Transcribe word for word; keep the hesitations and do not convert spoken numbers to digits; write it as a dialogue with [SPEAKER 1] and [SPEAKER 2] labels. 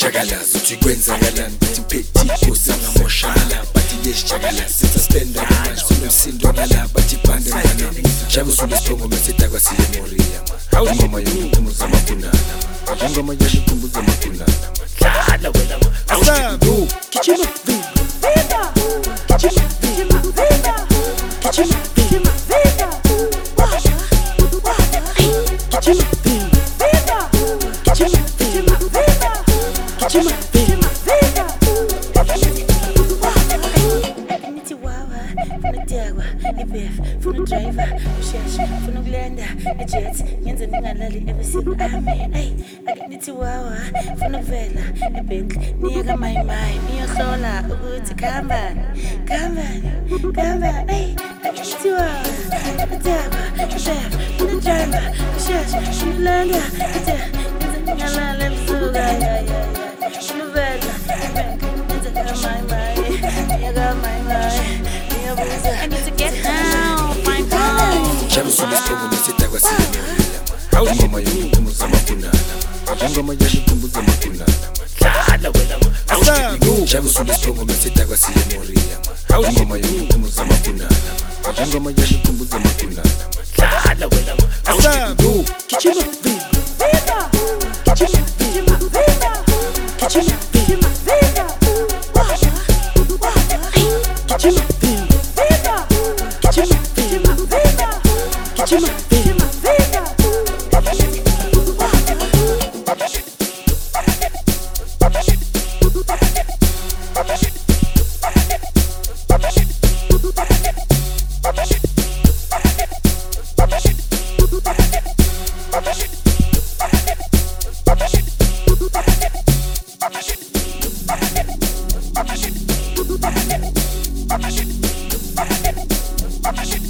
[SPEAKER 1] shakala suthi kwenzakalani bathi phethi usangamoshakala bathi yeshakala sitha spenda manje sonomsindo ngala bathi bande ngana shabu sulisithongo meseda kwasiye moria hawu ngoma yokukhumbuza amagunana ngoma yokukhumbuza amagunana dlala wena awusabu kichima vida kichima vida kichima vida kichima Funa driver, usheshe, funa ukulanda ejet, ngenze ningalali ebusuku amen. Hey, akenithi wawa, funa ukuvela eBentley, niye kaMayimayi, niyohlola ukuthi khambani, khambani, khambani. Hey, akenithi wawa, driver, usheshe, funa driver, usheshe, funa ukulanda ejet, ngenze ningalali ebusuku amen. Funa ukuvela eBentley, ngenze kaMayimayi, niye kaMayimayi. I need to get down, my phone. Shabu sulisithongo meseda kwasiye moria hawu ngoma yokukhumbuza amagunana ngoma yokukhumbuza amagunana dlala wena awusabu shabu sulisithongo meseda kwasiye moria hawu ngoma yokukhumbuza amagunana ngoma yokukhumbuza amagunana dlala wena awusabu kichima vida kichima vida kichima vida kichima Kichima Shit.